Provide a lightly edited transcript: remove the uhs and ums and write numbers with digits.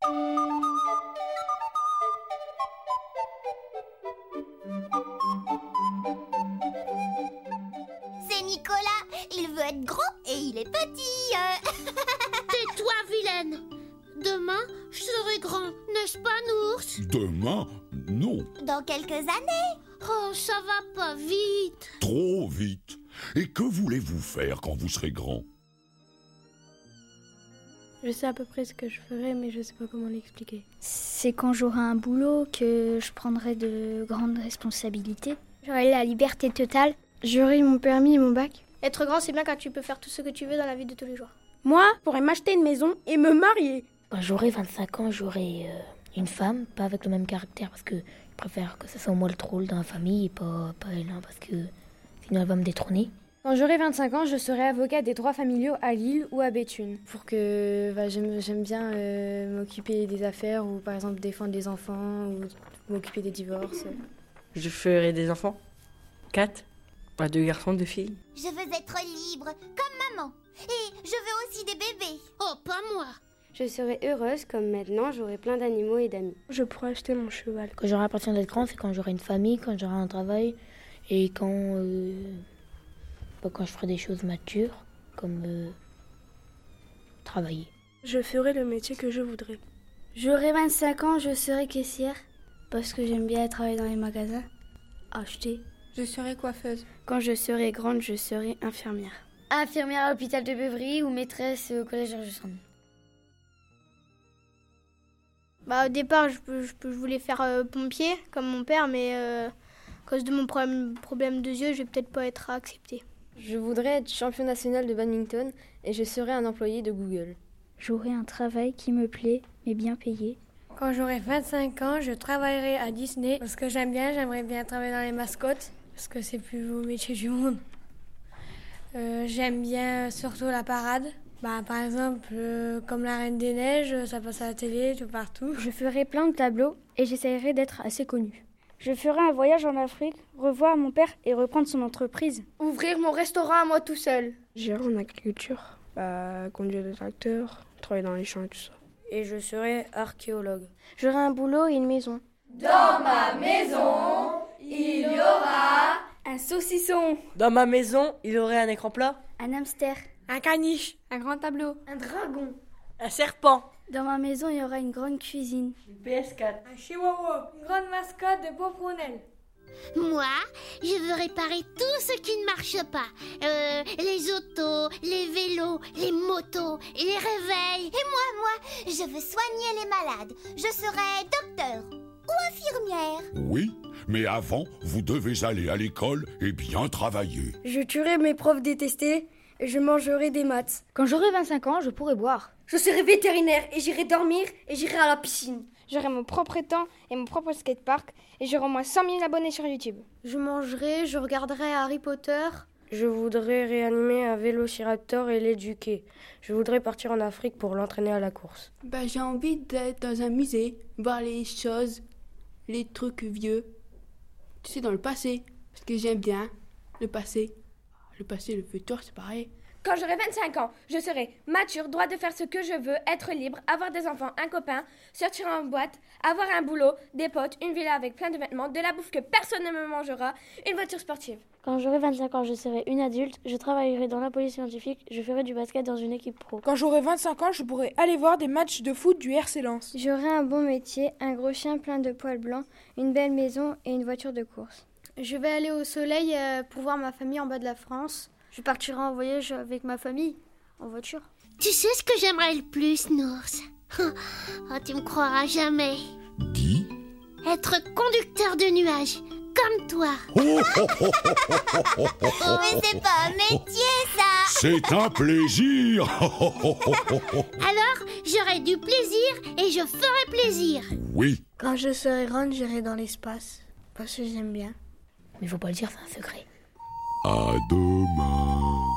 C'est Nicolas, il veut être gros et il est petit. Tais-toi, vilaine. Demain, je serai grand, n'est-ce pas, Nours? Demain? Non, Dans quelques années. Oh, ça va pas vite. trop vite. Et que voulez-vous faire quand vous serez grand? Je sais à peu près ce que je ferai, mais je sais pas comment l'expliquer. C'est quand j'aurai un boulot que je prendrai de grandes responsabilités. J'aurai la liberté totale. J'aurai mon permis et mon bac. Être grand, c'est bien quand tu peux faire tout ce que tu veux dans la vie de tous les jours. Moi, je pourrais m'acheter une maison et me marier. Quand j'aurai 25 ans, j'aurai une femme, pas avec le même caractère, parce que je préfère que ce soit moi le troll dans la famille et pas elle, hein, parce que sinon elle va me détrôner. Quand j'aurai 25 ans, je serai avocat des droits familiaux à Lille ou à Béthune. Pour que j'aime bien m'occuper des affaires ou par exemple défendre les enfants ou m'occuper des divorces. Je ferai des enfants. 4. Pas 2 garçons, 2 filles. Je veux être libre, comme maman. Et je veux aussi des bébés. Oh, pas moi. Je serai heureuse comme maintenant, j'aurai plein d'animaux et d'amis. Je pourrai acheter mon cheval. Quand j'aurai l'impression d'être grand, c'est quand j'aurai une famille, quand j'aurai un travail et quand je ferai des choses matures, comme travailler. Je ferai le métier que je voudrais. J'aurai 25 ans, je serai caissière parce que j'aime bien travailler dans les magasins, acheter. Je serai coiffeuse. Quand je serai grande, je serai infirmière. Infirmière à l'hôpital de Beuvry ou maîtresse au collège Georges Sand. Au départ, je voulais faire pompier, comme mon père, mais à cause de mon problème de yeux, je vais peut-être pas être acceptée. Je voudrais être champion national de badminton et je serai un employé de Google. J'aurai un travail qui me plaît, mais bien payé. Quand j'aurai 25 ans, je travaillerai à Disney parce que j'aimerais bien travailler dans les mascottes parce que c'est le plus beau métier du monde. J'aime bien surtout la parade. Par exemple, comme la Reine des Neiges, ça passe à la télé, tout partout. Je ferai plein de tableaux et j'essaierai d'être assez connue. Je ferai un voyage en Afrique, revoir mon père et reprendre son entreprise. Ouvrir mon restaurant à moi tout seul. J'irai en agriculture, conduire des tracteurs, travailler dans les champs et tout ça. Et je serai archéologue. J'aurai un boulot et une maison. Dans ma maison, il y aura un saucisson. Dans ma maison, il y aurait un écran plat. Un hamster. Un caniche. Un grand tableau. Un dragon. Un serpent. Dans ma maison, il y aura une grande cuisine. Une PS4. Un chihuahua. Une grande mascotte de Beauprunel. Moi, je veux réparer tout ce qui ne marche pas. Les autos, les vélos, les motos, les réveils. Et moi, je veux soigner les malades. Je serai docteur ou infirmière. Oui, mais avant, vous devez aller à l'école et bien travailler. Je tuerai mes profs détestés et je mangerai des maths. Quand j'aurai 25 ans, je pourrai boire. Je serai vétérinaire et j'irai dormir et j'irai à la piscine. J'aurai mon propre temps et mon propre skatepark et j'aurai au moins 100 000 abonnés sur YouTube. Je mangerai, je regarderai Harry Potter. Je voudrais réanimer un vélociraptor et l'éduquer. Je voudrais partir en Afrique pour l'entraîner à la course. J'ai envie d'être dans un musée, voir les choses, les trucs vieux. Tu sais, dans le passé, parce que j'aime bien le passé. Le passé et le futur, c'est pareil. Quand j'aurai 25 ans, je serai mature, droit de faire ce que je veux, être libre, avoir des enfants, un copain, sortir en boîte, avoir un boulot, des potes, une villa avec plein de vêtements, de la bouffe que personne ne me mangera, une voiture sportive. Quand j'aurai 25 ans, je serai une adulte, je travaillerai dans la police scientifique, je ferai du basket dans une équipe pro. Quand j'aurai 25 ans, je pourrai aller voir des matchs de foot du RC Lens. J'aurai un bon métier, un gros chien plein de poils blancs, une belle maison et une voiture de course. Je vais aller au soleil pour voir ma famille en bas de la France. Je partirai en voyage avec ma famille, en voiture. Tu sais ce que j'aimerais le plus, Nours? Oh, tu me croiras jamais. Dis. Être conducteur de nuages, comme toi. Mais c'est pas un métier, ça. C'est un plaisir. Alors, j'aurai du plaisir et je ferai plaisir. Oui. Quand je serai grande, j'irai dans l'espace, parce que j'aime bien. Mais faut pas le dire, c'est un secret. À demain.